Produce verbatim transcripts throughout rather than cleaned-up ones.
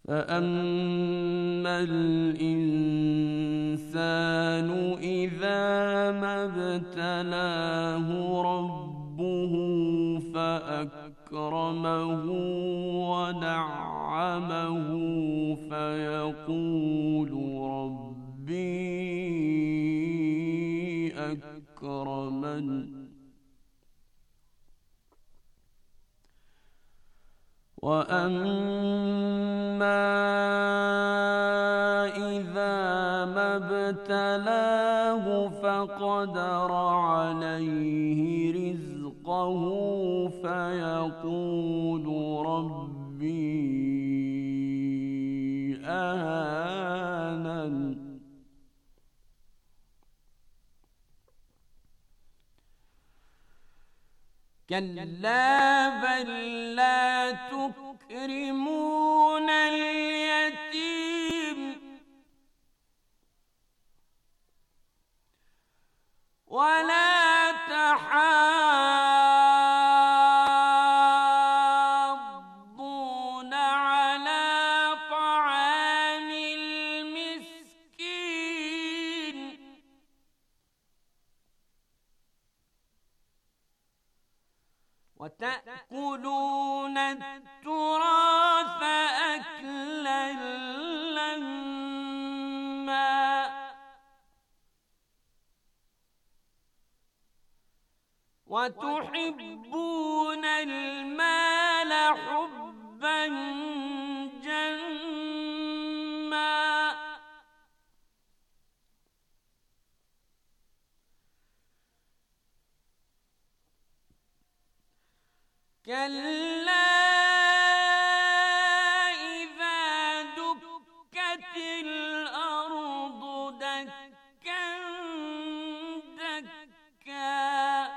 فأما الإنسان إذا ما ابتلاه ربه فأكرمه ونعمه فيقول ربي أكرمن وأما إذا ما ابتلاه فقدر عليه رزقه فيقول ربي أهانن كلا بل لا تكرمون اليتيم ولا تحاضون على طعام المسكين وتأكلون التراث أكلا لما وتحبون المال حبا جما كلا إذا دكت الأرض دكا دكا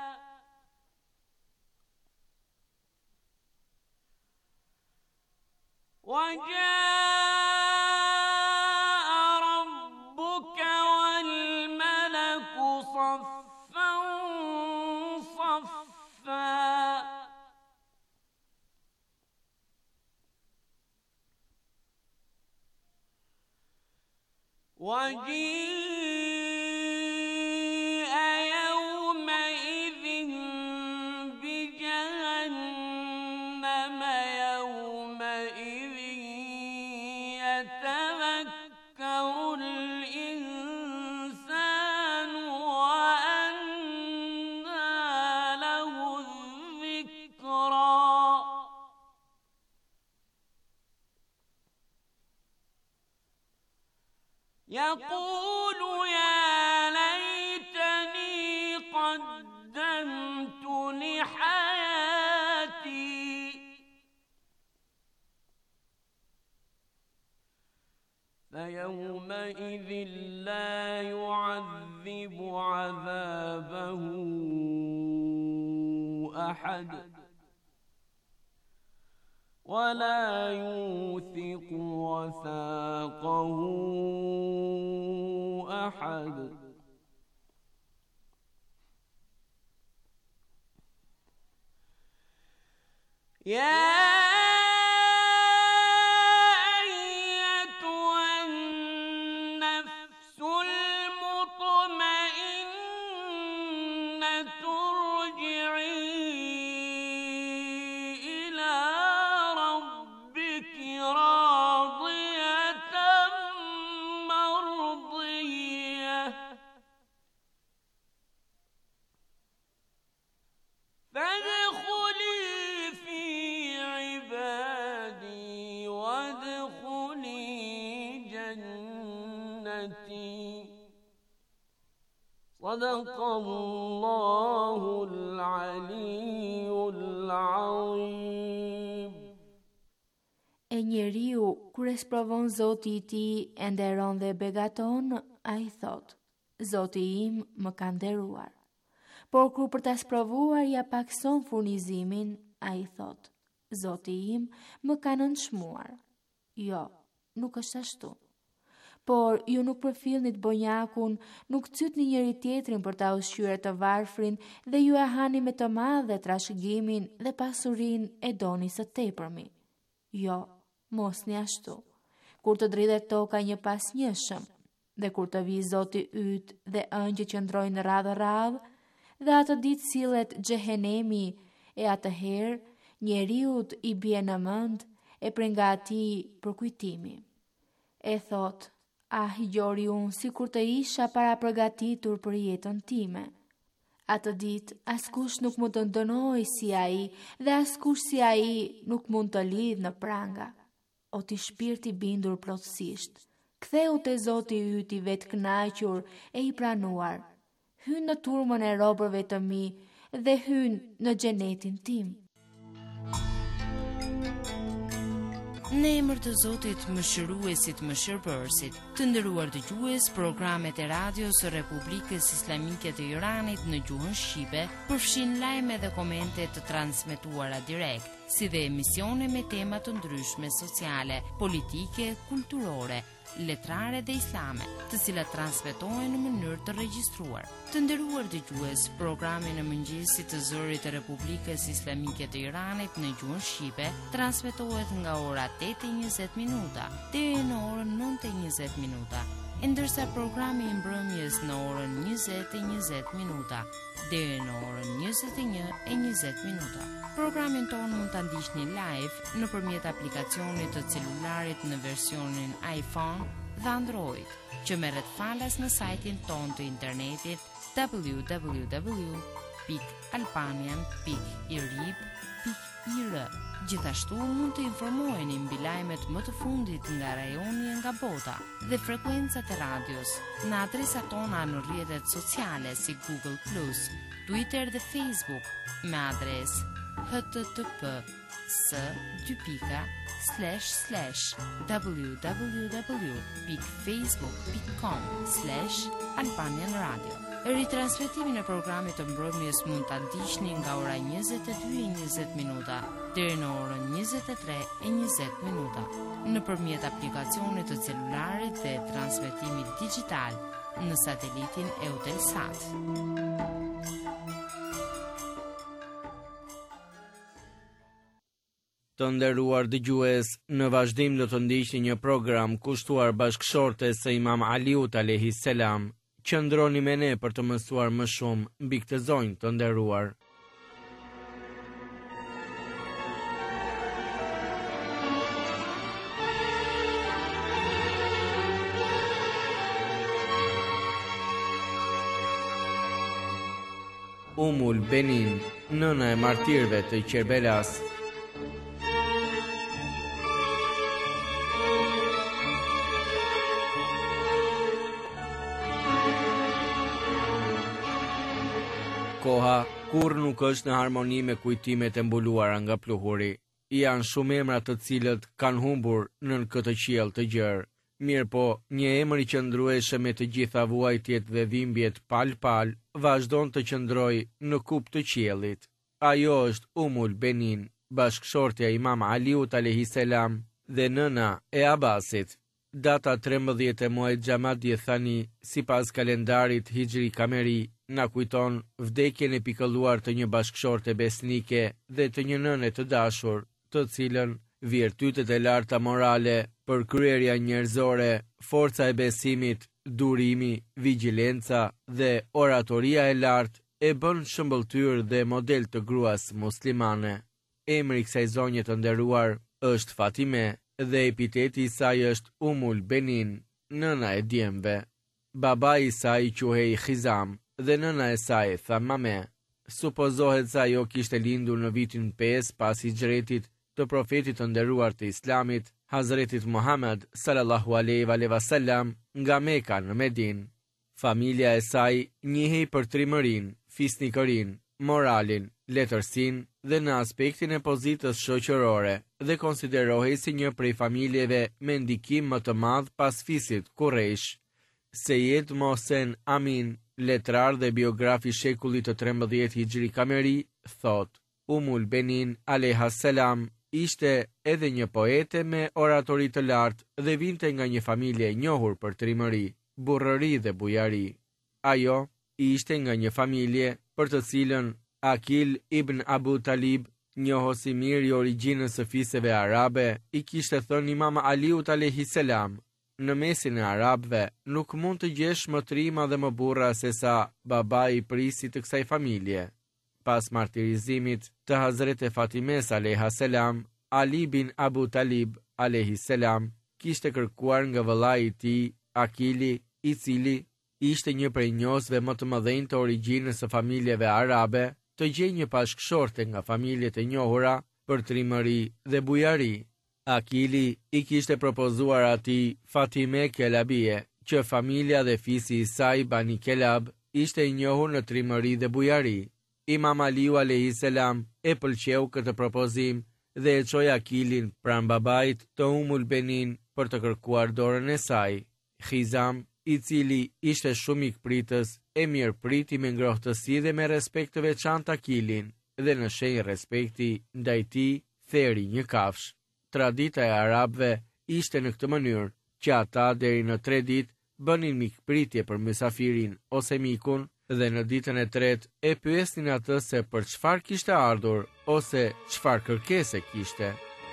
وجاء ربك والملك صفا صفا وجيء يومئذ بجهنم يومئذ يتذكر الإنسان وأنى له الذكرى يقول يا ليتني قدمت لحياتي فيومئذ لا يعذب عذابه أحد ولا يوثق وثاقه أحد يا صدق الله العلي العظيم. E njeriu, kur e sprovon Zoti i tij e nderon dhe begaton, ai thot: Zoti im më ka nderuar. Por kur për ta sprovuar ja pakson furnizimin, ai thot: Zoti im më ka nënçmuar. Jo, nuk është ashtu. Por ju nuk përfillni të bonjakun, nuk cytni njëri tjetrin për ta ushqyer të varfrin dhe ju e hani me të madhe trashëgimin dhe pasurinë e doni së tepërmi. Jo, mos një ashtu. kur të dridhet toka një pas njëshëm, dhe kur të vi Zoti yt dhe ëngjë që ndrojnë radhë radhë, dhe atë ditë sillet xhehenemi, e atëherë njeriut i bie në mend e prej nga atij për kujtimi. E thot, ah, gjori unë si kur të isha para përgatitur për jetën time. Atë ditë, askush nuk mund të ndënoj si ai, dhe askush si ai nuk mund të lidh në pranga. O ti shpirti bindur plotësisht, ktheu te Zoti yt i vetë kënaqur e i pranuar. Hyn në turmën e robërve të mi dhe hyn në xhenetin tim. Në emër të Zotit Mëshiruesit Mëshirbërësit, të nderuar dëgjues, programet e radios së Republikës Islamike të Iranit në gjuhën shqipe përfshin lajme dhe komente të transmetuara direkt, si dhe emisione me tema të ndryshme sociale, politike, kulturore, letrare dhe islame, të cilat transmetohen në mënyrë të regjistruar. Të nderuar dëgjues, programi në mëngjesit të zërit të Republikës Islamike të Iranit në gjuhën shqipe transmetohet nga ora tetë e njëzet minuta deri në orën nëntë e njëzet minuta, e ndërsa programi i mbrëmjes në orën njëzet e njëzet minuta deri në orën njëzet e një e njëzet minuta. Programin tonë mund të ndiqni live nëpërmjet aplikacionit të celularit në versionin iPhone dhe Android, që merret falas në sajtin tonë të internetit w w w pikë albanian pikë irib pikë i r. Gjithashtu mund të informoheni mbi lajmet më të fundit nga rajoni e nga bota dhe frekuencat e radios në adresat tona në rrjetet sociale si Google plus, Twitter dhe Facebook me adresë http s dy pika slash slash www pikë facebook pikë com slash albanian radio. Ritransmetimin e programit të mbrëmjes mund ta ndiqni nga ora njëzet e dy e njëzet minuta deri në orën njëzet e tre e njëzet minuta nëpërmjet aplikacionit të celularit dhe transmetimit digjital në satelitin Eutelsat. Të nderuar dëgjues, në vazhdim do të ndiqni një program kushtuar bashkëshortes së Imam Aliut alayhis salam. Qëndroni me ne për të mësuar më shumë mbi këtë zonjë të nderuar. Umul Benin, nëna e martirëve të Qerbelas. Koha kur nuk është në harmoni me kujtimet e mbuluara nga pluhuri. Janë shumë emra të cilët kanë humbur nën këtë qiell të gjerë. Mirë po, një emër i qëndrueshëm me të gjitha vuajtjet dhe dhimbjet pal-pal vazhdon të qëndrojë në kupë të qiellit. Ajo është Umul Benin, bashkëshortja e Imam Aliut alayhis salam dhe nëna e Abbasit. Data trembëdhjetë e muajit Xhamadi Thani, sipas kalendarit hijri kameri, na kujton vdekjen e pikëlluar të një bashkëshorte besnike dhe të një nëne të dashur, të cilën virtytet e larta morale, përkryerja njerëzore, forca e besimit, durimi, vigjilenca dhe oratoria e lartë e bën shëmbëltyr dhe model të gruas muslimane. Emri i kësaj zonje të nderuar është Fatime dhe epiteti i saj është Umul Benin, nëna e djemve. Babai i saj quhej Khizam dhe nëna e saj Thamame. Supozohet se ajo kishte lindur në vitin pesë pas hijretit të profetit të nderuar të Islamit, Hazretit Muhammed sallallahu alaihi wasallam, nga Meka në Medinë. Familja e saj njihej për trimërinë, fisnikërinë, moralin, letërsinë dhe në aspektin e pozitës shoqërore dhe konsiderohej si një prej familjeve me ndikim më të madh pas fisit Quraysh. Sejed Mohsen Amin, letrar dhe biografi shekullit të trembëdhjetë hijri kameri, thot: Umul Benin alayhis salam ishte edhe një poete me oratori të lartë dhe vinte nga një familje e njohur për trimëri, burrëri dhe bujari. Ajo ishte nga një familje për të cilën Akil ibn Abu Talib njohosi mirë i origjinës së fisëve arabe, i kishte thënë Imam Aliut alayhis salam, në mesin e arabëve nuk mund të gjesh më të rima dhe më burra se sa babai i prisit të kësaj familje. Pas martirizimit të Hazreti Fatimes alayhis salam, Ali bin Abu Talib alayhis salam kishte kërkuar nga vëllai i tij, Akili, i cili ishte një prej njohësve më të mëdhenj të origjinës së familjeve arabe, të gjejë një bashkëshorte nga familjet e njohura për trimëri dhe bujari. Akili i kishte propozuar atij Fatime Kelabie, që familja dhe fisi i saj Bani Kelab ishte i njohur në trimëri dhe bujari. Imam Aliu alayhis salam e pëlqeu këtë propozim dhe e çoi Akilin pranë babait të Umul Benin për të kërkuar dorën e saj. Khizam, i cili ishte shumë ikpritës, e mirë priti me ngrohtësi dhe me respekt të veçantë Akilin, dhe në shenjë respekti ndaj tij theri një kafsh. Tradita e arabëve ishte në këtë mënyrë, që ata deri në tre ditë bënin mikpritje për mysafirin ose mikun, dhe në ditën e tretë e pyesnin atë se për çfarë kishte ardhur ose çfarë kërkese kishte.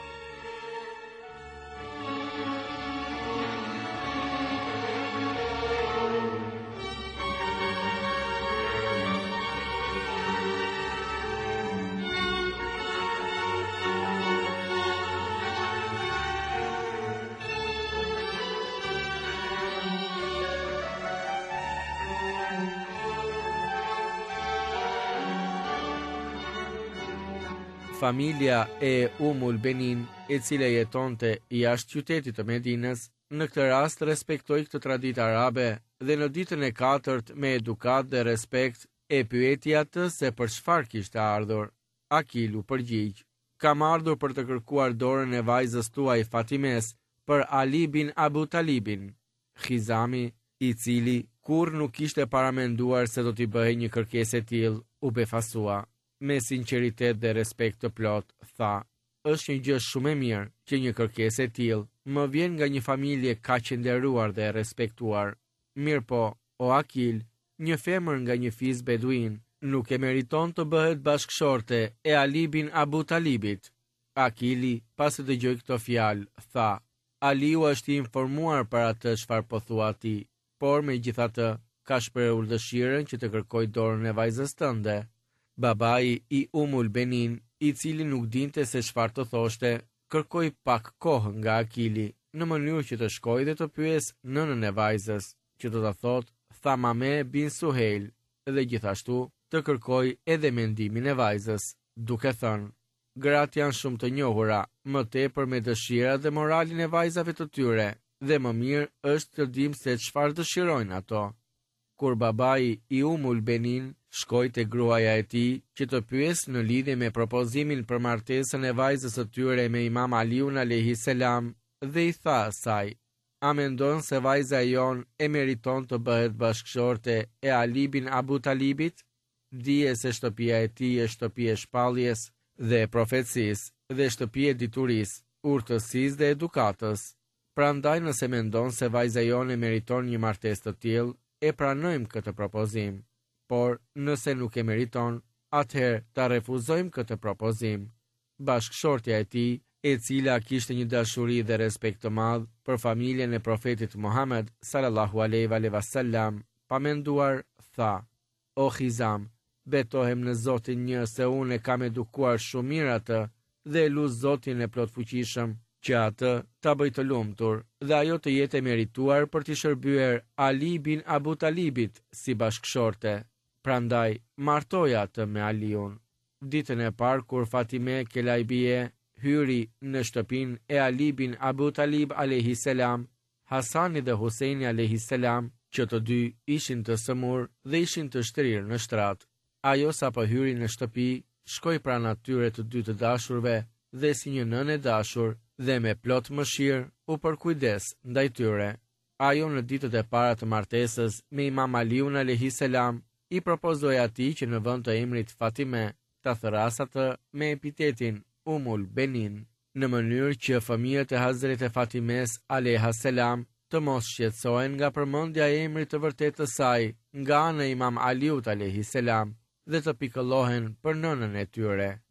Familja e Umul Benin, e cila jetonte jashtë qytetit të Medinës, në këtë rast respektoi këtë traditë arabe dhe në ditën e katërt me edukat dhe respekt e pyeti atë se për çfarë kishte ardhur. Akilu përgjigj: "Kam ardhur për të kërkuar dorën e vajzës tuaj Fatimes për Ali bin Abu Talibin." Khizami, i cili kurrë nuk kishte paramenduar se do t'i bëhej një kërkesë e tillë, u befasua. Me sinqeritet dhe respekt të plot, tha: "Është një gjë shumë e mirë që një kërkesë e tillë më vjen nga një familje kaq e nderuar dhe e respektuar. Mirë po, o Akil, një femër nga një fis beduin nuk e meriton të bëhet bashkëshorte e Ali bin Abu Talibit." Akili, pasi dëgjoi këto fjalë, tha: "Aliu është i informuar për atë çfarë po thua ti, por megjithatë ka shprehur dëshirën që të kërkoj dorën e vajzës tënde." Babai i Umul Benin, i cili nuk dinte se çfarë të thoshte, kërkoi pak kohë nga Akili, në mënyrë që të shkojë dhe të pyes nënën e vajzës, që do ta thotë Thamame bin Suheil, dhe gjithashtu të kërkoi edhe mendimin e vajzës, duke thënë: "Gratë janë shumë të njohura, më tepër me dëshirat dhe moralin e vajzave të tyre, dhe më mirë është të dim se çfarë dëshirojnë ato." Kur babai i Umul Benin shkoi te gruaja e tij që të pyes në lidhje me propozimin për martesën e vajzës së tyre me Imam Aliun alayhis salam, dhe i tha asaj: "A mendon se vajza e jon e meriton të bëhet bashkëshorte e Ali bin Abu Talibit? Dije se shtëpia e tij është shtëpi e shpalljes dhe e profecisë dhe shtëpi e diturisë, urtësisë dhe edukatës. Prandaj nëse mendon se vajza jon e meriton një martesë të tillë, e pranojmë këtë propozim. Por nëse nuk e meriton, atëherë ta refuzojmë këtë propozim." Bashkëshortja e tij, e cila kishte një dashuri dhe respekt të madh për familjen e profetit Muhammed sallallahu alaihi wasallam, pa menduar, tha: "O Khizam, betohem në Zotin një se unë e kam edukuar shumë mirë atë dhe lut Zotin e plot fuqishëm që atë ta bëj të lumtur dhe ajo të jetë e merituar për t'i shërbyer Ali bin Abu Talibit si bashkëshorte. Prandaj, martoja atë me Aliun." Ditën e parë kur Fatime Kelabie hyri në shtëpinë e Ali bin Abu Talib alayhis salam, Hasani dhe Huseini alayhis salam, që të dy ishin të sëmur dhe ishin të shtrirë në shtrat. Ajo sapo hyri në shtëpi, shkoi pranë atyre të dy të dashurve dhe si një nënë e dashur dhe me plot mëshirë u përkujdes ndaj tyre. Ajo në ditët e para të martesës me Imam Aliun alayhis salam i propozoi atij që në vend të emrit Fatime ta thërasë atë me epitetin Umul Benin, në mënyrë që fëmijët e Hazreti Fatimes alayhis salam të mos shqetësohen nga përmendja e emrit të vërtetë të saj nga ana e Imam Aliut alayhis salam dhe të pikëllohen për nënën e tyre.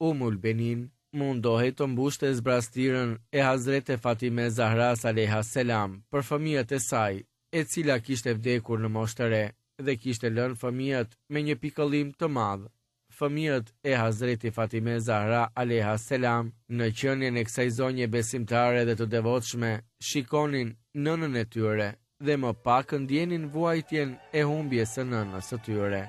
Umul Benin mundohej të mbushte zbrastirën e Hazrete Fatime Zahras alayha selam për fëmijët e saj, e cila kishte vdekur në moshë të re dhe kishte lënë fëmijët me një pikëllim të madh. Fëmijët e Hazreti Fatime Zahra alayha selam në qenien e kësaj zonje besimtare dhe të devotshme shikonin nënën e tyre dhe më pak ndjenin vuajtjen e humbjes së nënës së tyre.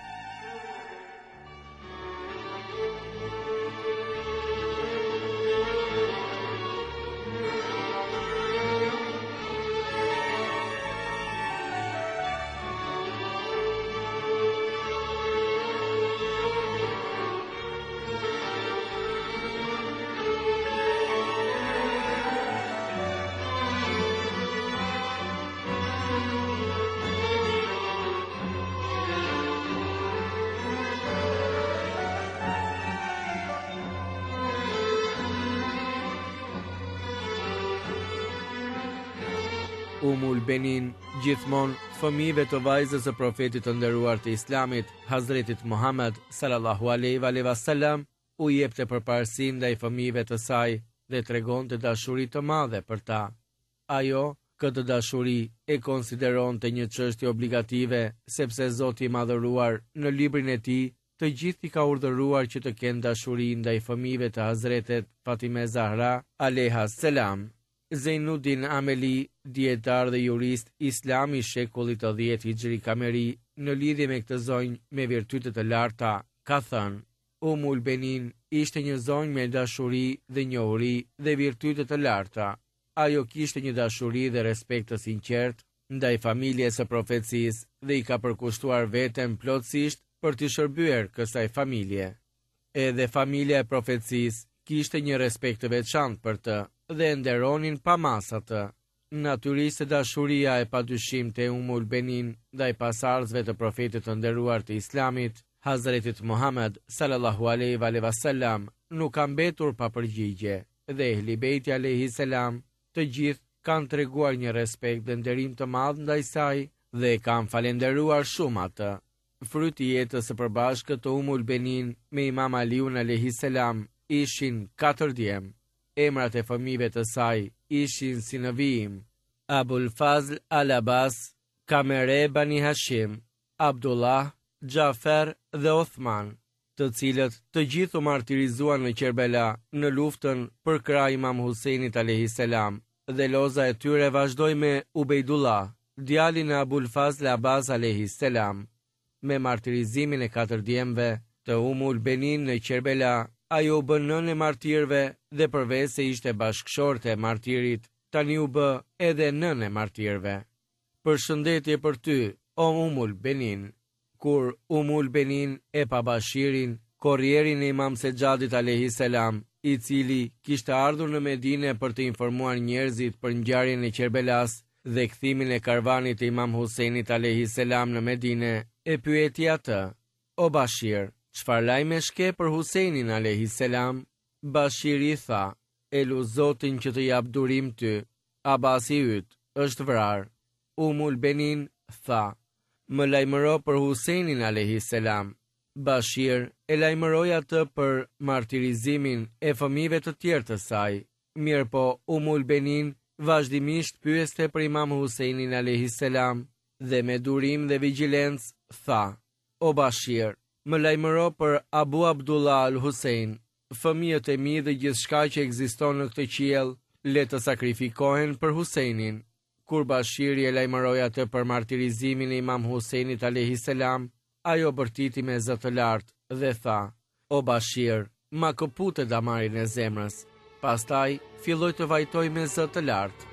Umul Benin, gjithmonë fëmijëve të vajzës së profetit të nderuar të Islamit, Hazretit Muhammed sallallahu alaihi wasallam, u jepte përparësi ndaj fëmijëve të saj dhe tregonte dashuri të madhe për ta. Ajo këtë dashuri e konsideronte një çështje obligative, sepse Zoti i Madhëruar në librin e Tij të gjithë i ka urdhëruar që të kenë dashuri ndaj fëmijëve të Hazretet Fatime Zahra alayha selam. Zainuddin Ameli, dietar dhe jurist islam i shekullit të dhjetë hijri kameri, në lidhje me këtë zonjë me virtyte të larta, ka thënë: Umul Benin ishte një zonjë me dashuri dhe njohuri dhe virtyte të larta. Ajo kishte një dashuri dhe respekt të sinqert ndaj familjes së profecisë dhe i ka përkushtuar veten plotësisht për të shërbyer kësaj familje. Edhe familja e profecisë kishte një respekt të veçantë për të dhe nderonin pa masatë. Natyrisht dashuria e padyshim te Umul Benin ndaj pasardhësve të profetit të nderuar të Islamit, Hazretit Muhammed sallallahu alaihi wasallam, nuk ka mbetur pa përgjigje dhe Ehli Beiti alayhi selam të gjithë kanë treguar një respekt dhe nderim të madh ndaj saj dhe kanë falenderuar shumë atë. Fryti i jetës së përbashkët të Umul Benin me Imam Aliun alayhi selam ishin katër djem. Emrat e fëmijëve të saj ishin si në vijim: Abul Fazl al-Abbas, Kamere Bani Hashim, Abdullah, Gjafer dhe Othman, të cilët të gjithë u martirizuan në Kerbela në luftën për krah Imam Husajnit alayhi selam, dhe loza e tyre vazhdoi me Ubejdullah, djalin e Abul Fazl Abbas alayhi selam. Me martirizimin e katër djemve të Umul Benin në Kerbela, ajo u bë nënë e martirëve dhe përveç se ishte bashkëshorte e martirit, tani u bë edhe nënë e martirëve. Përshëndetje për ty, o Umul Benin. Kur Umul Benin e pa bashirin, korrierin e Imam Sejadit alayhi selam, i cili kishte ardhur në Medinë për të informuar njerëzit për ngjarjen e Kerbelas dhe kthimin e karvanit të Imam Husajnit alayhi selam në Medinë, e pyeti atë: O Bashir, çfarë lajme shke për Husajnin alayhi selam? Bashiri tha: E lu Zotin që të jap durim ty, Abasi yt është vrarë. Umul Benin tha: Më lajmëro për Husajnin alayhi selam. Bashir e lajmëroi atë për martirizimin e fëmijëve të tjerë të saj. Mirpo Umul Benin vazhdimisht pyeste për Imam Husajnin alayhi selam dhe me durim dhe vigjilencë tha: O Bashir, më lajmëro për Abu Abdullah al-Husajn. Fëmijët e mi dhe gjithçka që ekziston në këtë qiell le të sakrifikohen për Husajnin. Kur Bashiri e lajmëroi atë për martirizimin e Imam Husajnit alayhi selam, ajo bërtiti me zë të lartë dhe tha: O Bashir, ma këpute damarin e zemrës. Pastaj filloi të vajtoj me zë të lartë.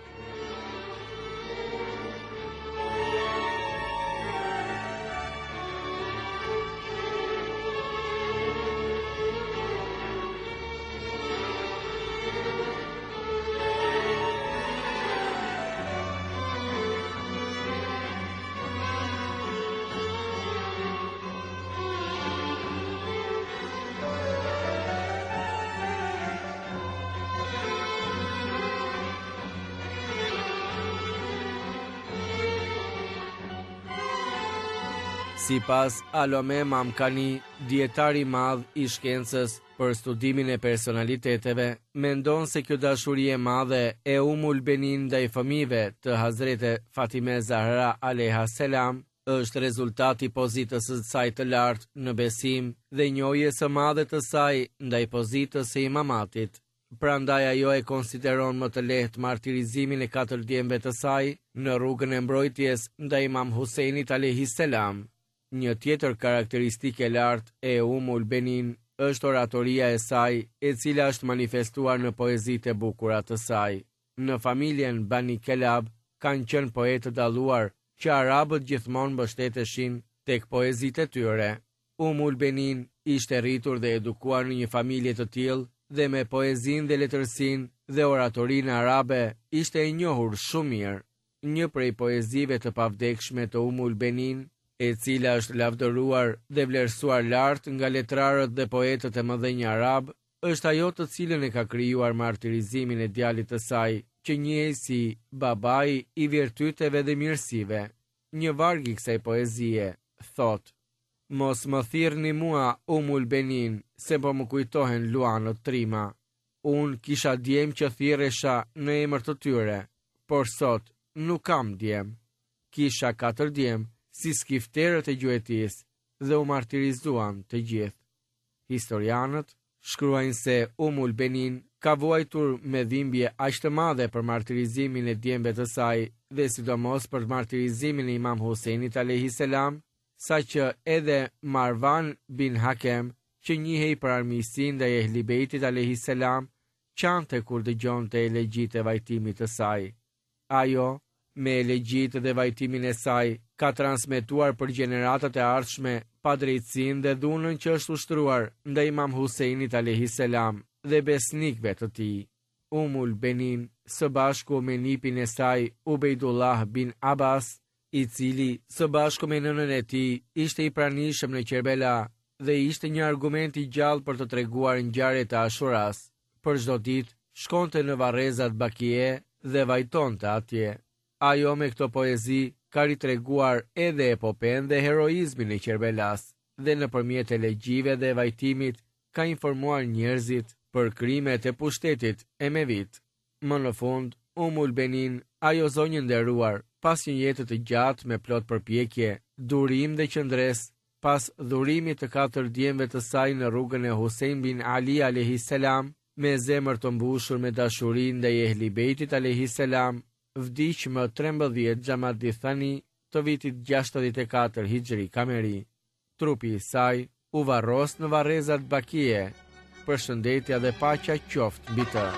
Si pas Alome Mamkani, dietari madh i shkencës, Për studimin e personaliteteve, mendon se kjo dashuri e madhe e Umul Benin ndaj fëmijëve të Hazrete Fatime Zahra alayha selam është rezultati i pozitës së saj të lartë në besim dhe njohjes së madhe të saj ndaj pozitës së imamatit. Prandaj ajo e konsideron më të lehtë martirizimin e katër djemve të saj në rrugën e mbrojtjes ndaj Imam Husajnit alayhis salam. Një tjetër karakteristikë e lartë e Umul Benin është oratoria e saj, e cila është manifestuar në poezitë e bukura të saj. Në familjen Bani Kelab kanë qenë poetë të dalluar që arabët gjithmonë mbështeteshin tek poezitë e tyre. Umul Benin ishte rritur dhe edukuar në një familje të tillë dhe me poezinë dhe letërsinë dhe oratorinë arabe ishte e njohur shumë mirë. Një prej poezive të pavdekshme të Umul Benin, e cila është lavdëruar dhe vlerësuar lart nga letrarët dhe poetët e mëdhenj arab, është ajo të cilën e ka krijuar martirizimin e djalit të saj, që njihej si babai i virtyteve dhe mirësive. Një varg i kësaj poezie thot: Mos më thirrni mua Umul Benin, se po më kujtohen luanët trima. Unë kisha djem që thirresha në emër të tyre, por sot nuk kam djem. Kisha katër djem, si skifterët e gjuetis, dhe u martirizuan të gjithë. Historianët shkruajnë se Umul Benin ka vuajtur me dhimbje aq të madhe për martirizimin e djemve të saj dhe sidomos për martirizimin e Imam Husajnit alayhis salam, saqë edhe Marwan bin Hakem, që njihej për armiqsinë ndaj Ehli Beitit alayhis salam, qante kur dëgjonte elegjitë e vajtimit të saj. Ajo, me elegjitë dhe vajtimin e saj, ka transmetuar për gjeneratat e ardhshme padrejtësinë dhe dhunën që është ushtruar ndaj Imam Husajnit alayhis salam dhe besnikëve të tij. Umul Benin, së bashku me nipin e saj Ubejdullah bin Abbas, i cili së bashku me nënën e tij ishte i pranishëm në Kerbela dhe ishte një argument i gjallë për të treguar ngjarjet e Ashuras. Për çdo ditë shkonte në varrezat Bakie dhe vajtonte atje. Ajo me këto poezi ka ritreguar edhe epopen dhe heroizmin e Kerbelas dhe nëpërmjet elegjive dhe vajtimit ka informuar njerëzit për krimet e pushtetit Emevit. Më në fund, Umul Benin, ajo zonjë nderuar, pas një jetë të gjatë me plot përpjekje, durim dhe qëndres, pas dhurimit të katër djemve të saj në rrugën e Husajn bin Ali alayhis salam, me zemër të mbushur me dashuri ndaj Ehli Beitit alayhis salam, vdiq më trembëdhjetë Xhamadi Thani të vitit gjashtëdhjetë e katër Hijri Kameri. Trupi i saj u varros në varrezat Bakie. Përshëndetja dhe paqja qoftë mbi të.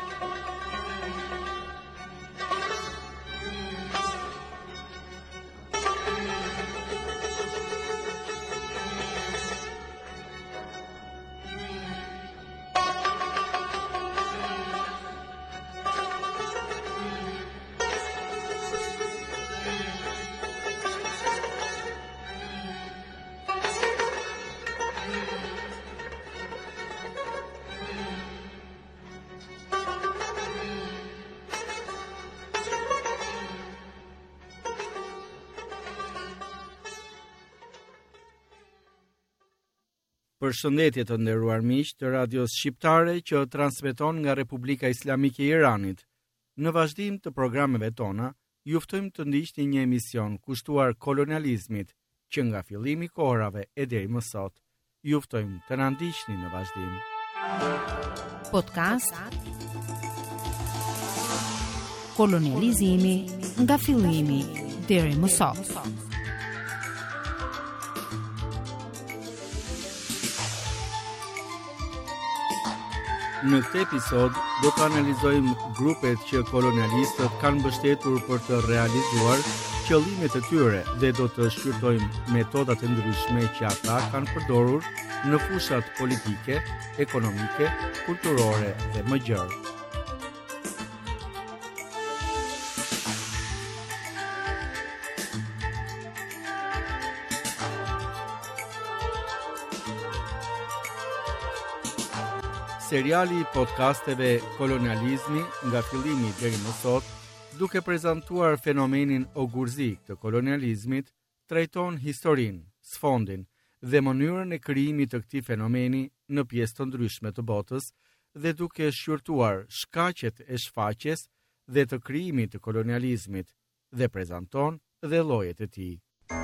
Përshëndetje të nderuar miq të radios shqiptare që transmeton nga Republika Islamike e Iranit. Në vazhdim të programeve tona, ju ftojmë të ndiqni një emision kushtuar kolonializmit, që nga fillimi i kohërave e deri më sot. Ju ftojmë të na ndiqni në vazhdim. Podcast Kolonializmi nga fillimi deri më sot. Në këtë episod do të analizojmë grupet që kolonialistët kanë mbështetur për të realizuar qëllimet e tyre dhe do të shqyrtojmë metodat e ndryshme që ata kanë përdorur në fushat politike, ekonomike, kulturore dhe më gjërë. Seriali i podcasteve Kolonializmi nga fillimi deri më sot, duke prezantuar fenomenin ogurzik të kolonializmit, trajton historinë, sfondin dhe mënyrën e krijimit të këtij fenomeni në pjesë të ndryshme të botës dhe duke shqyrtuar shkaqet e shfaqjes dhe të krijimit të kolonializmit dhe prezanton dhe llojet e tij.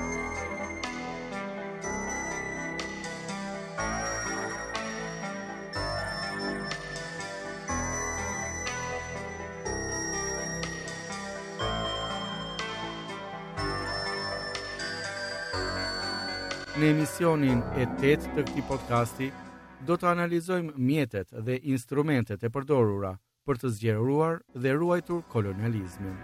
Në emisionin e tetë të këtij podcasti, do të analizojmë mjetet dhe instrumentet e përdorura për të zgjeruar dhe ruajtur kolonializmin.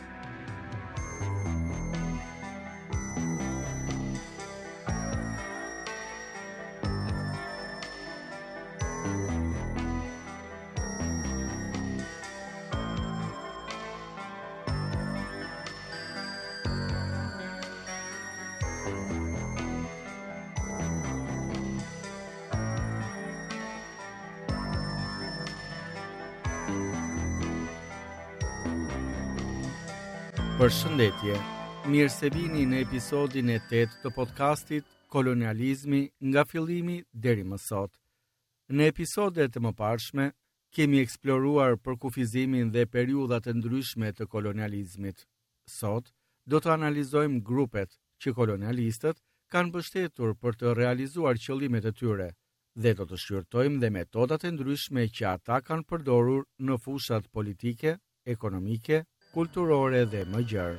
Përshëndetje, mirë se vini në episodin e tetë të podcastit Kolonializmi nga fillimi deri më sot. Në episodet e mëparshme kemi eksploruar përkufizimin dhe periudhat e ndryshme të kolonializmit. Sot do të analizojmë grupet që kolonialistët kanë mbështetur për të realizuar qëllimet e tyre dhe do të shqyrtojmë dhe metodat e ndryshme që ata kanë përdorur në fushat politike, ekonomike, kulturore dhe më gjerë.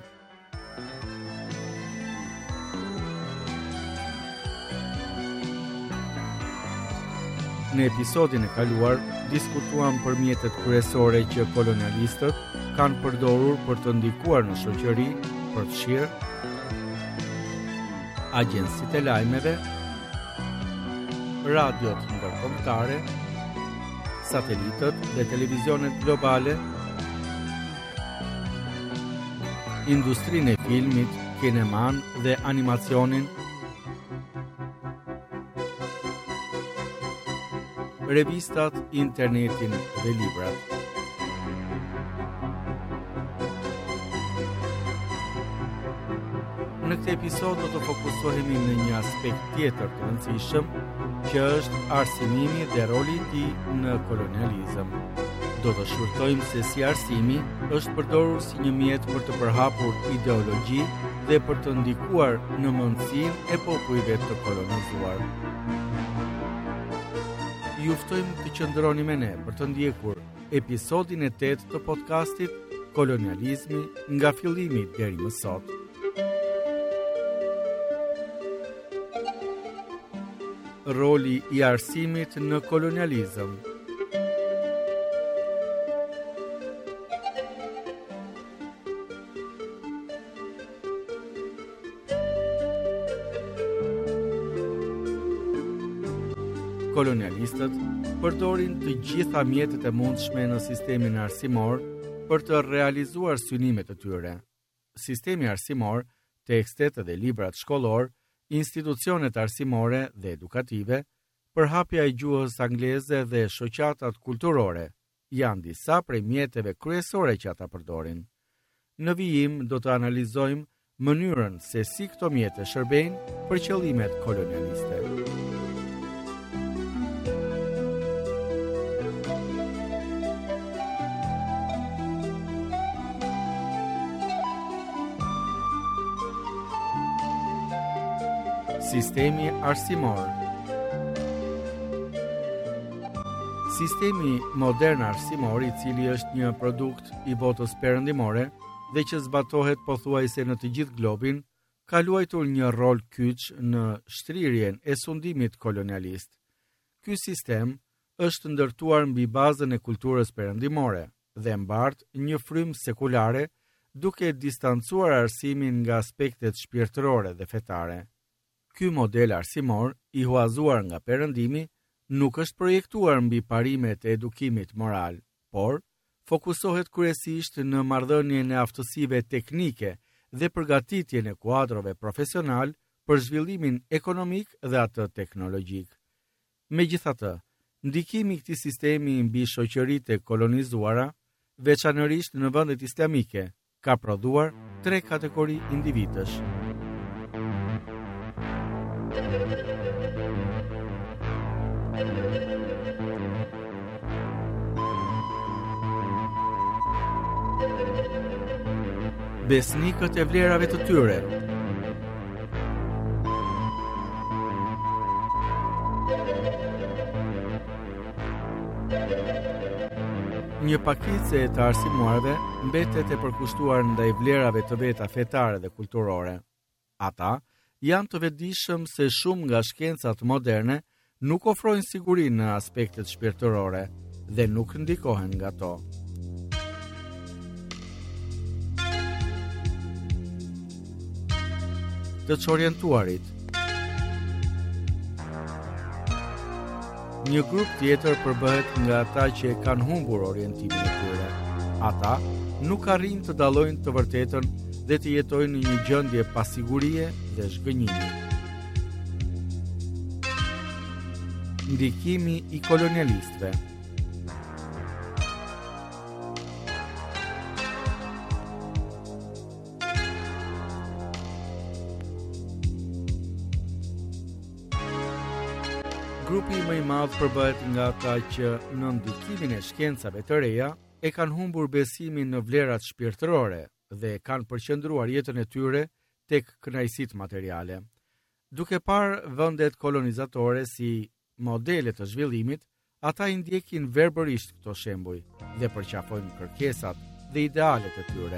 Në episodin e kaluar, diskutuam për mjetet kryesore që kolonialistët kanë përdorur për të ndikuar në shoqëri, përfshirë agjencitë e lajmeve, radiot ndërkombëtare, satelitët dhe televizionet globale, industrinë e filmit, kineman dhe animacionin, revistat, internetin dhe librat. Në këtë episod do të fokusohemi në një aspekt tjetër të rëndësishëm, që është arsimimi dhe roli i tij në kolonializëm. Do të shqyrtojmë se si arsimi është përdorur si një mjet për të përhapur ideologji dhe për të ndikuar në mendsinë e popujve të kolonizuar. Ju ftojmë të qëndroni me ne për të ndjekur episodin e tetë të podcastit Kolonializmi nga fillimi deri më sot. Roli i arsimit në kolonializëm. Kolonialistët përdorin të gjitha mjetet e mundshme në sistemin arsimor për të realizuar synimet e tyre. Sistemi arsimor, tekstet dhe librat shkollor, institucionet arsimore dhe edukative, përhapja e gjuhës angleze dhe shoqatat kulturore janë disa prej mjeteve kryesore që ata përdorin. Në vijim do të analizojmë mënyrën se si këto mjete shërbejnë për qëllimet kolonialiste. Sistemi arsimor. Sistemi modern arsimor, i cili është një produkt i botës perëndimore dhe që zbatohet pothuajse në të gjithë globin, ka luajtur një rol kyç në shtrirjen e sundimit kolonialist. Ky sistem është ndërtuar mbi bazën e kulturës perëndimore dhe mbart një frymë sekulare, duke distancuar arsimin nga aspektet shpirtërore dhe fetare. Ky model arsimor, i huazuar nga perëndimi, nuk është projektuar mbi parimet e edukimit moral, por fokusohet kryesisht në marrëdhënien e aftësive teknike dhe përgatitjen e kuadrove profesional për zhvillimin ekonomik dhe atë teknologjik. Megjithatë, ndikimi i këtij sistemi mbi shoqëritë e kolonizuara, veçanërisht në vendet islamike, ka prodhuar tre kategori individësh. Besnikët e vlerave të tyre. Një pakicë e të arsimuarve mbetet e përkushtuar ndaj vlerave të veta fetare dhe kulturore. Ata janë të vetëdijshëm se shumë nga shkencat moderne nuk ofrojnë siguri në aspektet shpirtërore dhe nuk ndikohen nga to. Të çorientuarit. Një grup tjetër përbëhet nga ata që e kanë humbur orientimin e tyre. Ata nuk arrin të dallojnë të vërtetën dhe të jetojnë në një gjendje pasigurie dhe zhgënjimi. Ndikimi i kolonialistëve. Grupi më i madh përbëhet nga ata që në ndikimin e shkencave të reja e kanë humbur besimin në vlerat shpirtërore dhe kanë përqendruar jetën e tyre tek kënaqësitë materiale. Duke parë vendet kolonizatore si modele të zhvillimit, ata i ndjekin verbërisht këto shembuj dhe përqafojnë kërkesat dhe idealet e tyre.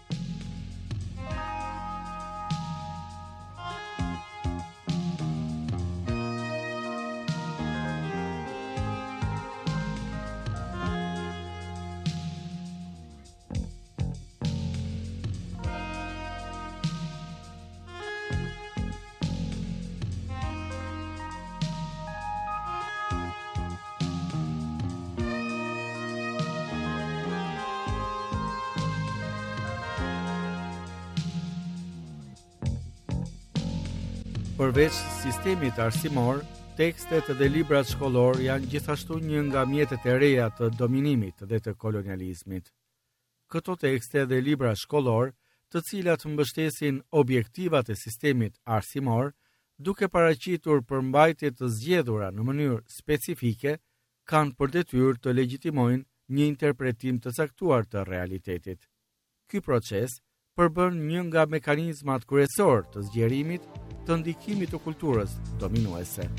Përveç sistemit arsimor, tekstet dhe librat shkollor janë gjithashtu një nga mjetet e reja të dominimit dhe të kolonializmit. Këto tekste dhe libra shkollor, të cilat mbështesin objektivat e sistemit arsimor, duke paraqitur përmbajtje të zgjedhura në mënyrë specifike, kanë për detyrë të legjitimojnë një interpretim të caktuar të realitetit. Ky proces përbën një nga mekanizmat kryesor të zgjerimit të ndikimit të kulturës dominuese.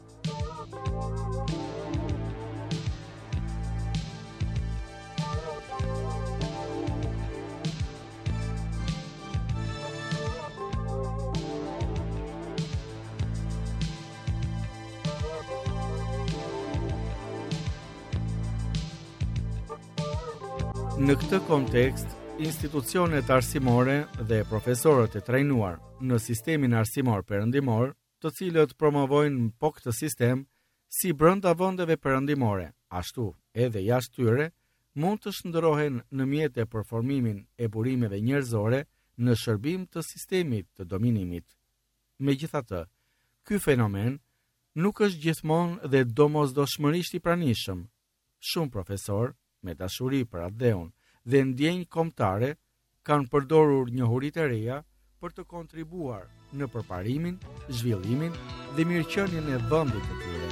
Në këtë kontekst, institucionet arsimore dhe profesorët e trajnuar në sistemin arsimor perëndimor, të cilët promovojnë po këtë sistem, si brenda vendeve perëndimore, ashtu edhe jashtë tyre, mund të shndërrohen në mjete për formimin e burimeve njerëzore në shërbim të sistemit të dominimit. Megjithatë, ky fenomen nuk është gjithmonë dhe domosdoshmërisht i pranishëm. Shumë profesor, me dashuri për atë dheun dhe ndjenjë kombëtare, kanë përdorur njohuritë e reja për të kontribuar në përparimin, zhvillimin dhe mirëqenien e vendit të tyre.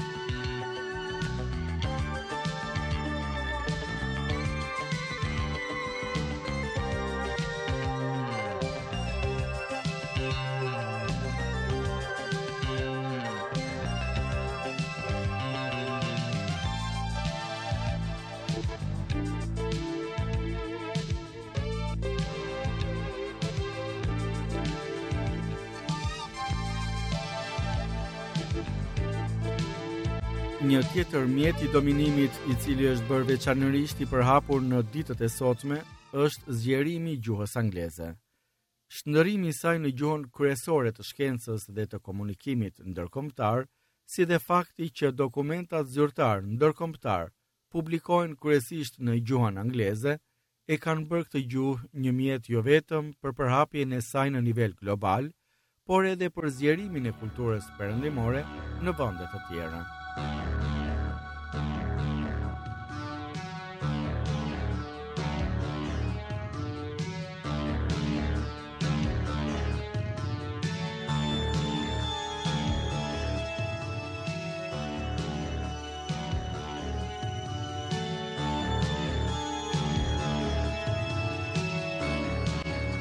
Një tjetër mjet i dominimit i cili është bërë veçanërisht i përhapur në ditët e sotme është zgjerimi i gjuhës angleze. Shndërrimi i saj në gjuhën kryesore të shkencës dhe të komunikimit ndërkombëtar, si dhe fakti që dokumentat zyrtar ndërkombëtar publikohen kryesisht në gjuhën angleze, e kanë bërë këtë gjuhë një mjet jo vetëm për përhapjen e saj në nivel global, por edhe për zgjerimin e kulturës perëndimore në vende të tjera.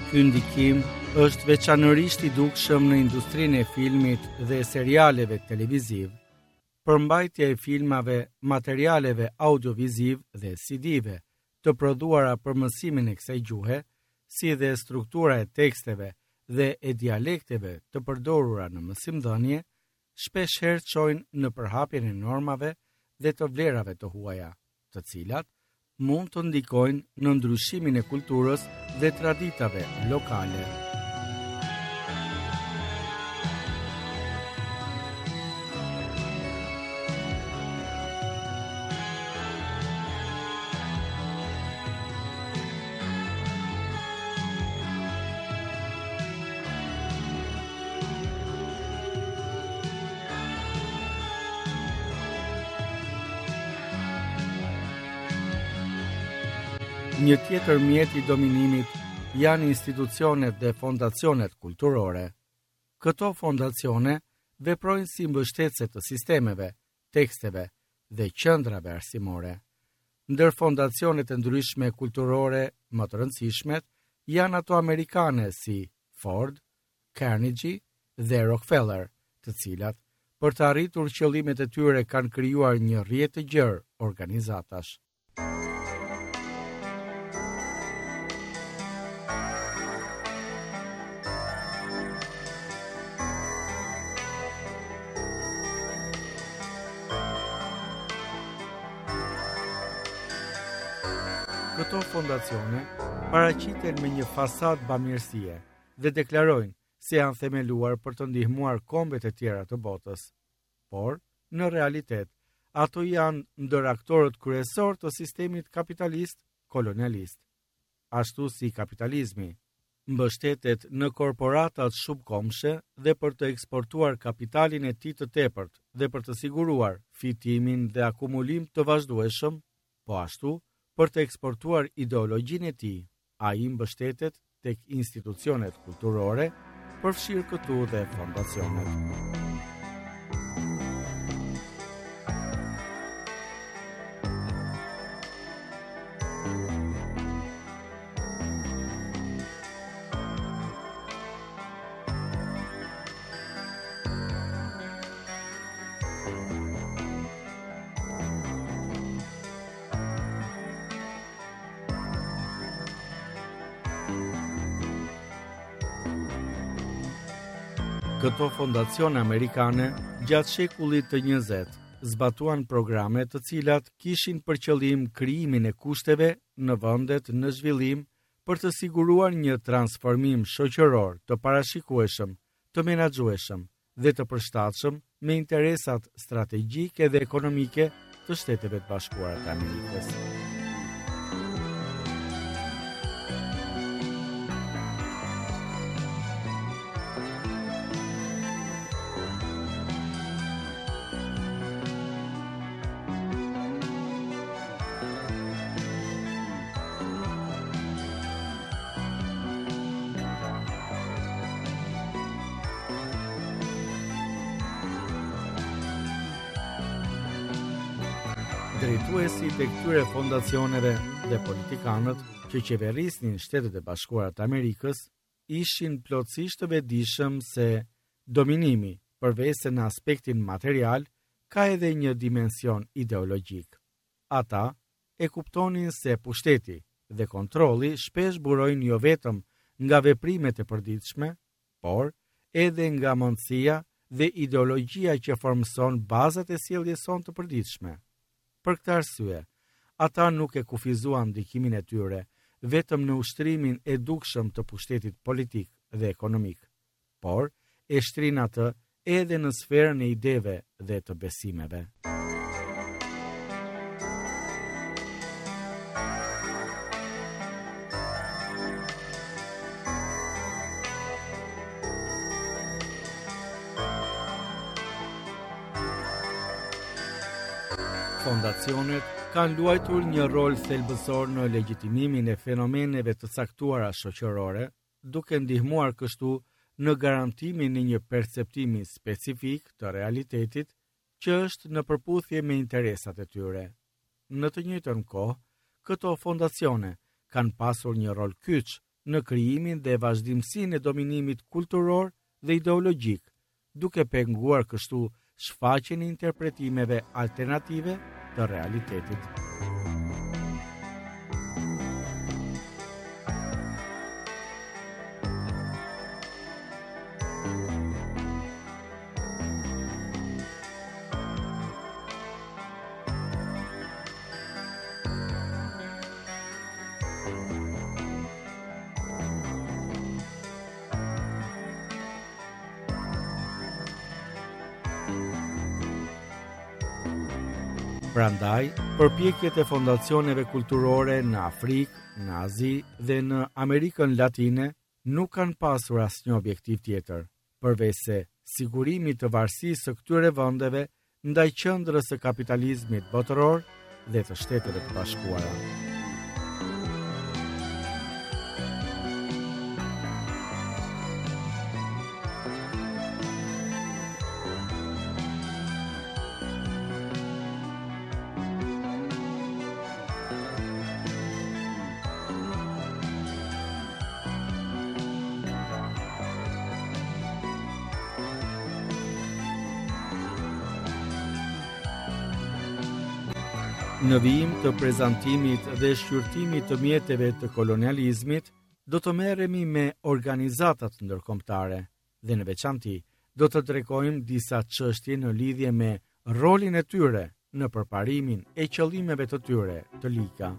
Ky ndikim është veçanërisht i dukshëm në industrinë e filmit dhe serialeve televiziv, përmbajtja e filmave, materialeve audioviziv dhe C D-ve të prodhuara për mësimin e kësaj gjuhe, si dhe struktura e teksteve dhe e dialekteve të përdorura në mësimdhënie, shpeshherë çojnë në përhapjen e normave dhe të vlerave të huaja, të cilat mund të ndikojnë në ndryshimin e kulturës dhe traditave lokale. Një tjetër mjet i dominimit janë institucionet dhe fondacionet kulturore. Këto fondacione veprojnë si mbështetëse të sistemeve, teksteve dhe qendrave arsimore. Ndër fondacionet e ndryshme kulturore më të rëndësishmet janë ato amerikane si Ford, Carnegie dhe Rockefeller, të cilat për të arritur qëllimet e tyre kanë krijuar një rrjet të gjerë organizatash. Këto fondacione paraqiten me një fasadë bamirësie dhe deklarojnë se janë themeluar për të ndihmuar kombet e tjera të botës. Por, në realitet, ato janë ndër aktorët kryesor të sistemit kapitalist kolonialist. Ashtu si kapitalizmi mbështetet në korporatat shumëkombëshe dhe për të eksportuar kapitalin e tij të tepërt dhe për të siguruar fitimin dhe akumulim të vazhdueshëm, po ashtu për të eksportuar ideologjinë e tij, ai mbështetet tek institucionet kulturore, përfshirë këtu dhe fondacionet. Këto fondacione amerikane gjatë shekullit të njëzet zbatuan programe të cilat kishin për qëllim krijimin e kushteve në vendet në zhvillim për të siguruar një transformim shoqëror të parashikueshëm, të menaxhueshëm dhe të përshtatshëm me interesat strategjike dhe ekonomike të Shteteve të Bashkuara të Amerikës. Drejtuesi të këtyre fondacioneve dhe politikanët që qeverisnin Shtetet e Bashkuara të Amerikës ishin plotësisht të vetëdijshëm se dominimi, përveç se në aspektin material, ka edhe një dimension ideologjik. Ata e kuptonin se pushteti dhe kontrolli shpesh burojnë jo vetëm nga veprimet e përditshme, por edhe nga mundësia dhe ideologjia që formson bazat e sjelljes sonë të përditshme. Për këtë arsye, ata nuk e kufizuan ndikimin e tyre vetëm në ushtrimin e dukshëm të pushtetit politik dhe ekonomik, por e shtrin atë edhe në sferën e ideve dhe të besimeve. Fondacionet kanë luajtur një rol thelbësor në legjitimimin e fenomeneve të caktuara shoqërore, duke ndihmuar kështu në garantimin e një perceptimi specifik të realitetit që është në përputhje me interesat e tyre. Në të njëjtën kohë, këto fondacione kanë pasur një rol kyç në krijimin dhe vazhdimsinë e dominimit kulturor dhe ideologjik, duke penguar kështu shfaqjen e interpretimeve alternative të realitetit. Prandaj, përpjekjet e fondacioneve kulturore në Afrikë, në Azi dhe në Amerikën Latine nuk kanë pasur asnjë objektiv tjetër, përveç se sigurimi të varësisë së këtyre vendeve ndaj qendrës së kapitalizmit botëror dhe të Shteteve të Bashkuara. Në vijim të prezantimit dhe shqyrtimit të mjeteve të kolonializmit, do të merremi me organizatat ndërkombëtare dhe në veçanti do të tregojmë disa çështje në lidhje me rolin e tyre në përparimin e qëllimeve të tyre të lika.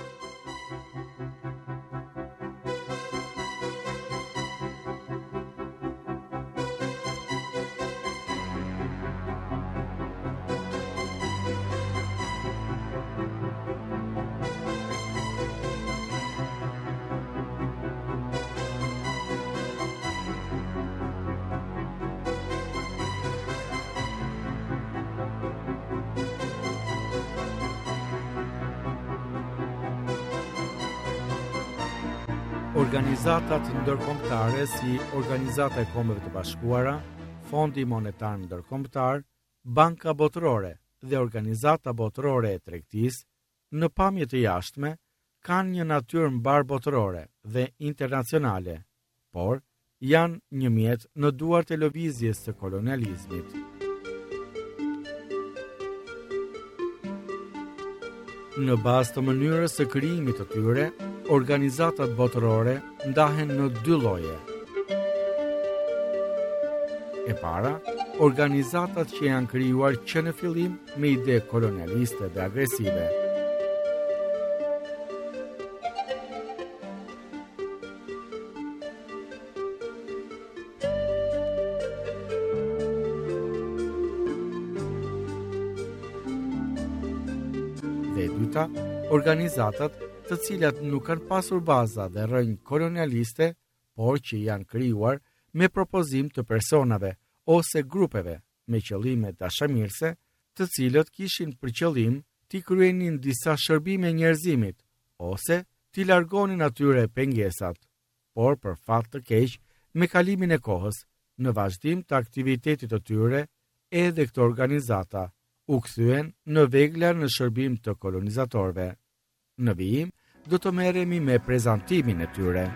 Organizatat ndërkombëtare si Organizata e Kombeve të Bashkuara, Fondi Monetar Ndërkombëtar, Banka Botërore dhe Organizata Botërore e Tregtisë, në pamje të jashtme, kanë një natyrë mbar botërore dhe internacionale, por janë një mjet në duart e lëvizjes së kolonializmit. Në bazë të mënyrës së krijimit të tyre, organizatat botërore ndahen në dy lloje. E para, organizatat që janë krijuar që në fillim me ide kolonialiste dhe agresive. Dhe e dyta, organizatat të cilat nuk kanë pasur baza dhe rrënjë kolonialiste, por që janë krijuar me propozim të personave ose grupeve me qëllime dashamirëse, të cilët kishin për qëllim t'i kryenin disa shërbime njerëzimit ose t'i largonin atyre pengesat, por për fat të keq, me kalimin e kohës, në vazhdim të aktivitetit të tyre, edhe këto organizata u kthyen në vegla në shërbim të kolonizatorëve. Në vijim, do të merremi me prezantimin e tyre.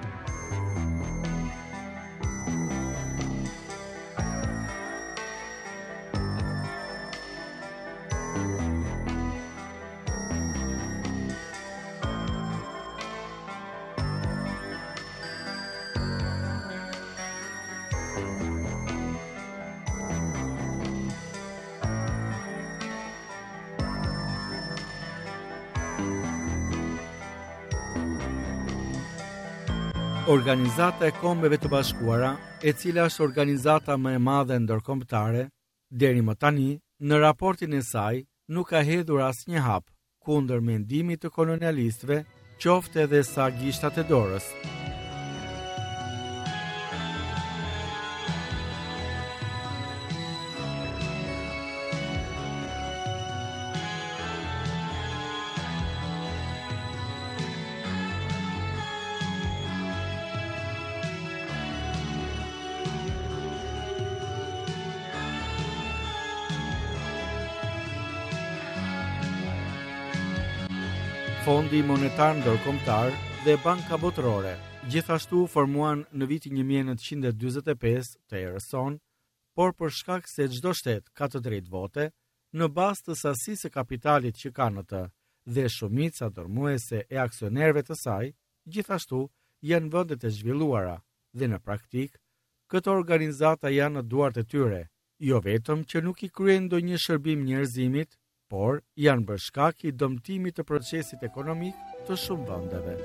Organizata e Kombeve të Bashkuara, e cila është organizata më e madhe ndërkombëtare, deri më tani, në raportin e saj, nuk ka hedhur asnjë hap kundër mendimit të kolonialistëve, qoftë edhe sa gishtat e dorës. Fondi Monetar Ndërkombëtar dhe Banka Botërore, gjithashtu formuan në vitin një mijë e nëntëqind e dyzet e pesë të erës sonë, por për shkak se çdo shtet ka të drejtë vote, në bazë të sasisë së kapitalit që ka në të dhe shumica dërmuese e aksionerëve të saj, gjithashtu janë vendet e zhvilluara dhe në praktik, këto organizata janë në duart e tyre, jo vetëm që nuk i kryen ndonjë shërbim njerëzimit, por janë bërë shkak i dëmtimit të procesit ekonomik të shumë vendeve.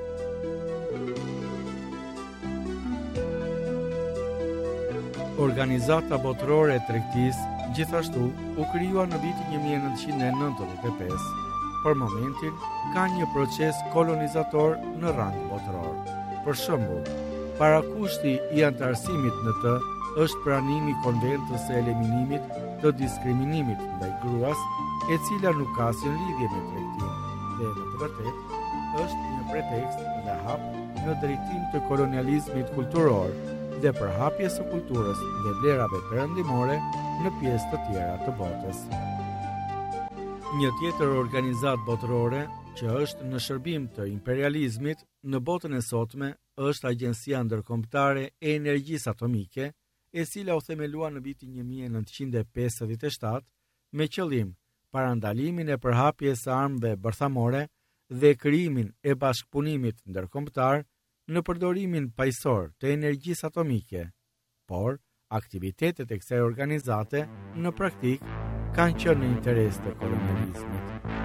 Organizata Botërore e Tregtisë gjithashtu u krijua në vitin një mijë e nëntëqind e nëntëdhjetë e pesë. Për momentin ka një proces kolonizator në rang botëror. Për shembull, parakushti i antarësimit në të është pranimi i konventës së eliminimit të diskriminimit ndaj gruas, e cila nuk ka asnjë lidhje me tregtinë, dhe në të vërtetë është një pretekst dhe hap në drejtim të kolonializmit kulturor dhe përhapjes së kulturës dhe vlerave perëndimore në pjesë të tjera të botës. Një tjetër organizatë botërore që është në shërbim të imperializmit në botën e sotme është Agjencia Ndërkombëtare e Energjisë Atomike, e cila u themelua në vitin një mijë e nëntëqind e pesëdhjetë e shtatë me qëllim parandalimin e përhapjes së armëve bërthamore dhe krijimin e bashkëpunimit ndërkombëtar në përdorimin pajësor të energjisë atomike, por aktivitetet e kësaj organizate në praktik kanë qenë në interes të kolonializmit.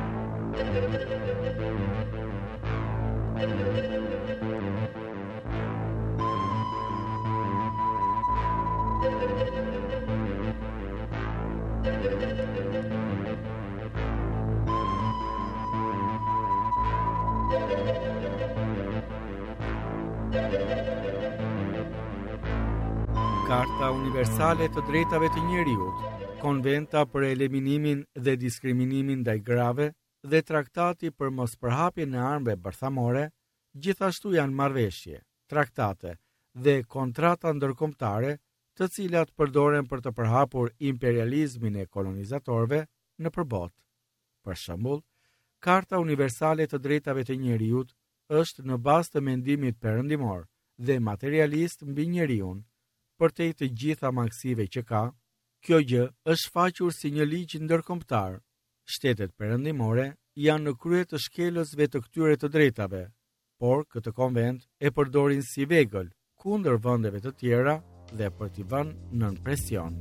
Karta Universale të Drejtave të Njeriut, Konventa për eliminimin dhe diskriminimin ndaj grave dhe Traktati për mospërhapjen e armëve bërthamore, gjithashtu janë marrëveshje, traktate dhe kontrata ndërkombëtare, të cilat përdoren për të përhapur imperializmin e kolonizatorëve në përbot. Për shembull, Karta Universale të Drejtave të Njeriut është në bazë të mendimit perëndimor dhe materialist mbi njeriun, përtej të gjitha mangësive që ka. Kjo gjë është faqur si një ligj ndërkombëtar. Shtetet perëndimore janë në krye të shkelësve të këtyre të drejtave, por këtë konvent e përdorin si vegël kundër vendeve të tjera dhe për t'i vënë nën presion.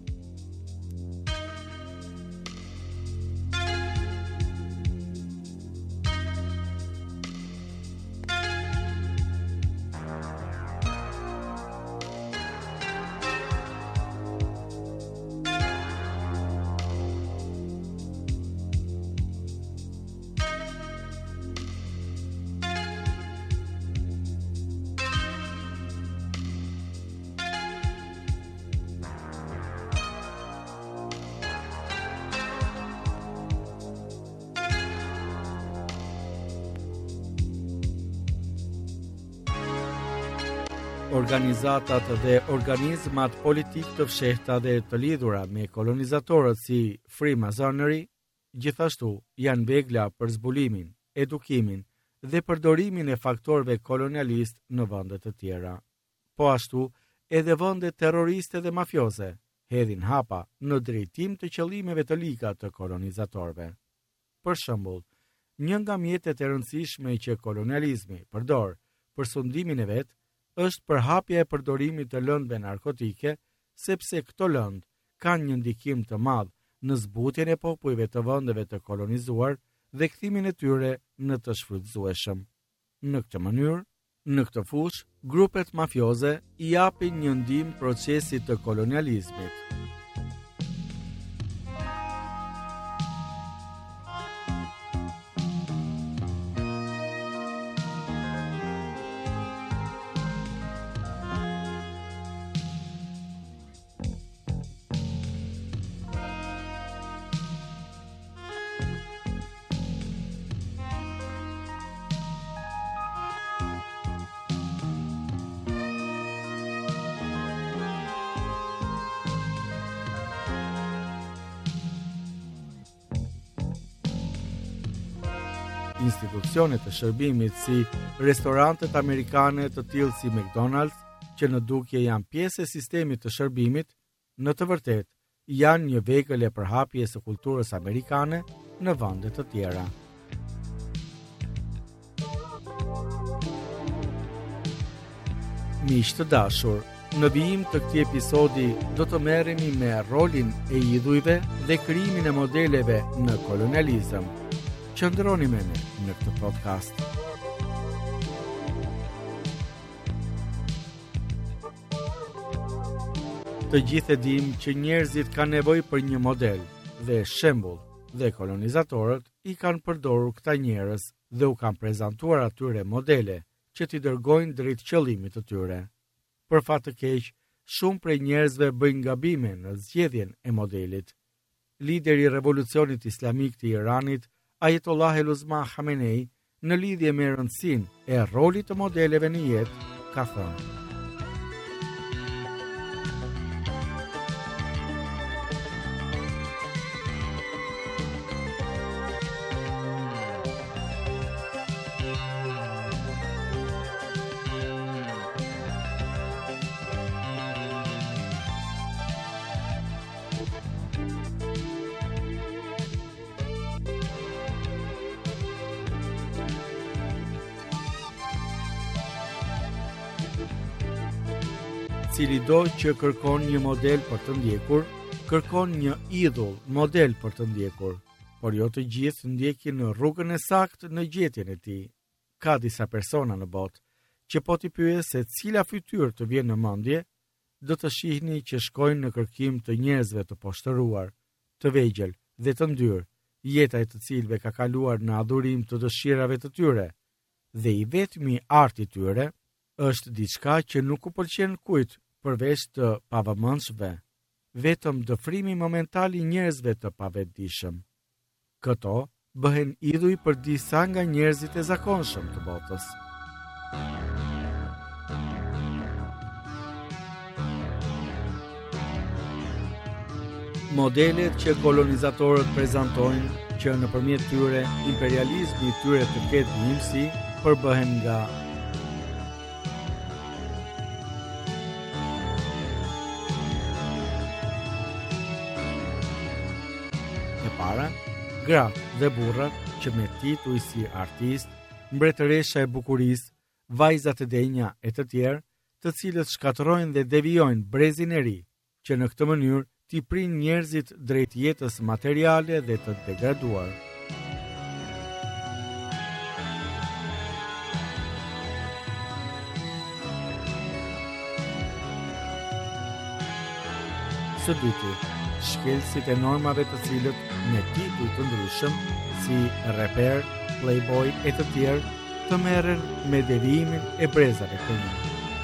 Organizatat dhe organizmat politik të fshehta dhe të lidhura me kolonizatorët si Freemasonry, gjithashtu janë vegla për zbulimin, edukimin dhe përdorimin e faktorëve kolonialist në vende të tjera. Po ashtu, edhe vende terroriste dhe mafioze hedhin hapa në drejtim të qëllimeve të liga të kolonizatorëve. Për shembull, një nga mjetet e rëndësishme që kolonializmi përdor për sundimin e vet është përhapja e përdorimit të lëndëve narkotike, sepse këto lëndë kanë një ndikim të madh në zbutjen e popujve të vendeve të kolonizuar dhe kthimin e tyre në të shfrytëzueshëm. Në këtë mënyrë, në këtë fushë, grupet mafioze i japin një ndihmë procesit të kolonializmit. institucione të shërbimit si restorantet amerikane të tillë si McDonald's, që në dukje janë pjesë e sistemit të shërbimit, në të vërtetë janë një vegël e përhapjes së kulturës amerikane në vende të tjera. Miq të dashur, në vijim të këtij episodi do të merremi me rolin e idhujve dhe krijimin e modeleve në kolonializëm. Qëndroni me ne në këtë podcast. Të gjithë e dim që njerëzit kanë nevojë për një model dhe shembull, dhe kolonizatorët i kanë përdorur këta njerëz dhe u kanë prezantuar atyre modele që t'i dërgojnë drejt qëllimit të tyre. Për fat të keq, shumë prej njerëzve bëjnë gabime në zgjedhjen e modelit. Lideri i revolucionit islamik të Iranit, Ayatollah Eluzma Khamenei, në lidhje me rëndësinë e rolit të modeleve në jetë, ka thënë: Cili do që kërkon një model për të ndjekur, kërkon një idhull model për të ndjekur, por jo të gjithë ndjekin në rrugën e saktë në gjetjen e tij. Ka disa persona në botë që po t'i pyes se cila fytyrë të vjen në mendje, do të shihni që shkojnë në kërkim të njerëzve të poshtëruar, të vegjël dhe të ndyrë, jeta e të cilëve ka kaluar në adhurim të dëshirave të tyre, dhe i vetmi arti i tyre është diçka që nuk u pëlqen kujt përveç të pavëmendshve, vetëm dëfrimi momental i njerëzve të pavetdijshëm. Këto bëhen idhuj për disa nga njerëzit e zakonshëm të botës. Modelet që kolonizatorët prezantojnë që nëpërmjet tyre imperializmi i tyre të ketë njësi përbëhen nga para, gratë dhe burrat që me tituj si artist, mbretëresha e bukurisë, vajzat e denja e të tjerë, të cilët shkatërrojnë dhe devijojnë brezin e ri, që në këtë mënyrë t'i prinë njerëzit drejt jetës materiale dhe të degraduar. Së dyti, shkelësit e normave të cilët me tituj të ndryshëm, si reper, playboy e të tjerë, të merren me devijimin e brezave të një.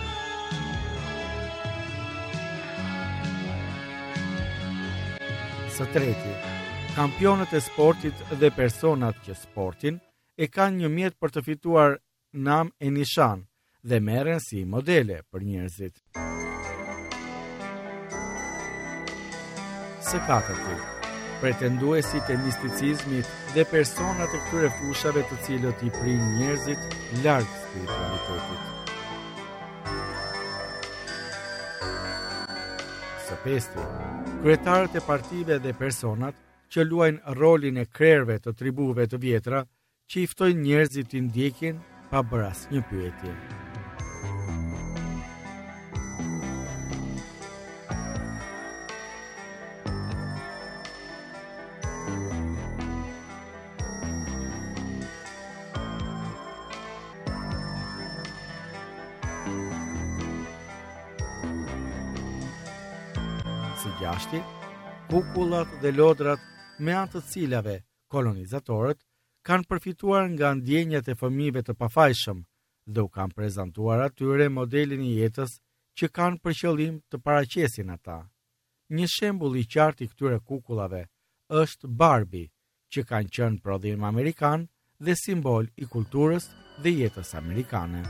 Së treti, kampionët e sportit dhe personat që sportin e kanë një mjet për të fituar nam e nishan dhe merren si modele për njerëzit. Së katërti, pretenduesit e misticizmit dhe personat e këtyre fushave të cilët i prinë njerëzit larg spiritualitetit. Së pesti, kryetarët e partive dhe personat që luajnë rolin e krerëve të tribuve të vjetra që i ftojnë njerëzit të ndjekin pa bërë asnjë pyetje. Së gjashti, kukullat dhe lodrat me anë të cilave kolonizatorët kanë përfituar nga ndjenjat e fëmijëve të pafajshëm dhe u kanë prezantuar atyre modelin e jetës që kanë për qëllim të paraqesin ata. Një shembull i qartë i këtyre kukullave është Barbie, që kanë qenë prodhim amerikan dhe simbol i kulturës dhe jetës amerikane.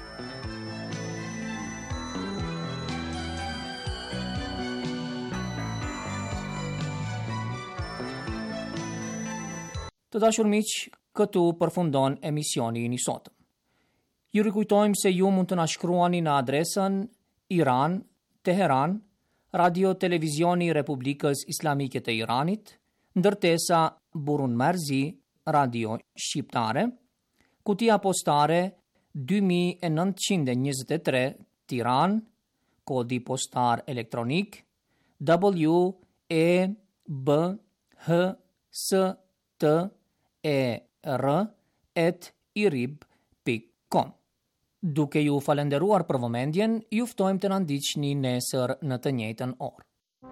Të dashur miq, këtu përfundon emisioni i sotëm. Ju rikujtojmë se ju mund të na shkruani në adresën Iran, Teheran, Radio Televizioni i Republikës Islamike të Iranit, ndërtesa Burun Marzi, Radio Shqiptare, kutia postare dy mijë e nëntëqind e njëzet e tre, Tiranë, kodi postar elektronik W E B H S T E R at irib pikë com. Duke ju falenderuar për vëmendjen, ju ftojmë të na ndiqni nesër në të njëjtën orë.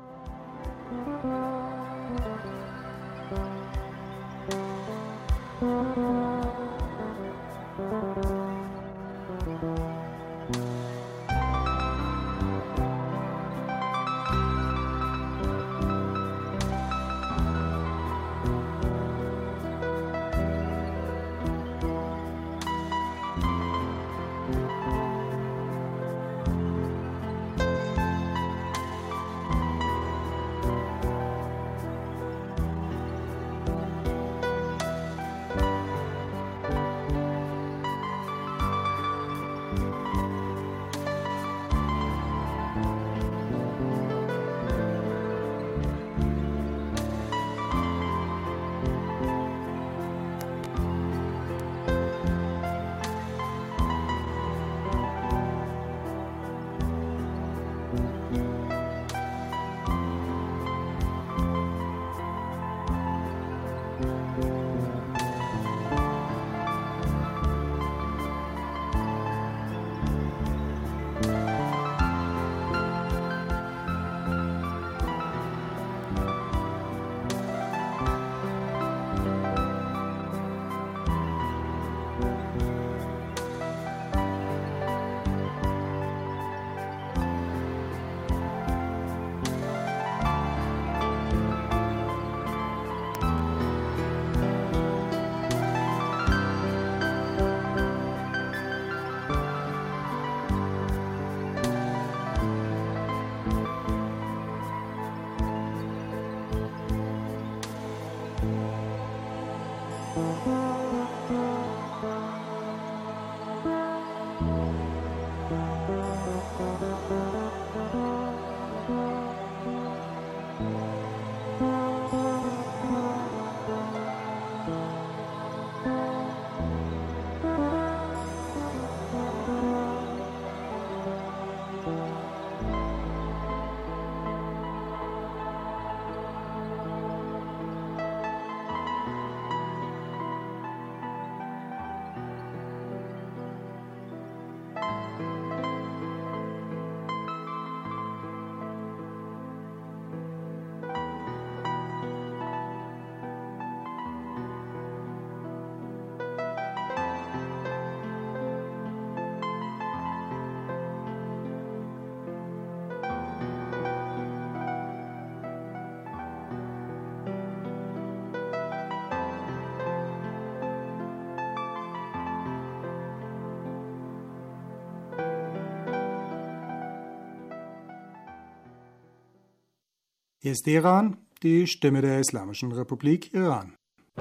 Hier ist Iran, die Stimme der Islamischen Republik Iran.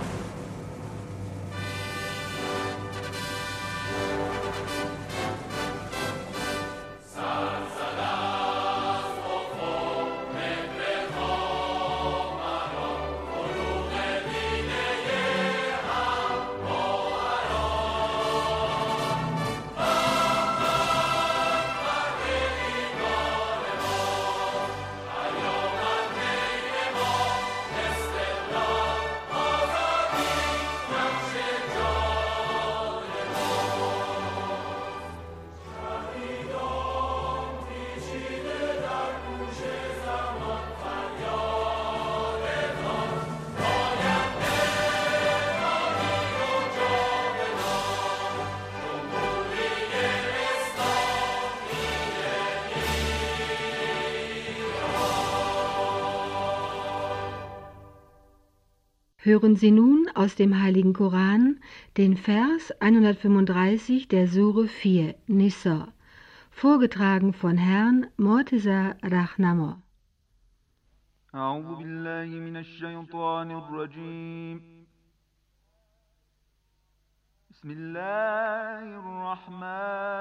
Hören Sie nun aus dem Heiligen Koran den Vers hundertfünfunddreißig der Sure vier, Nisa, vorgetragen von Herrn Morteza Rahnamo. أعوذ بالله من الشيطان الرجيم بسم الله الرحمن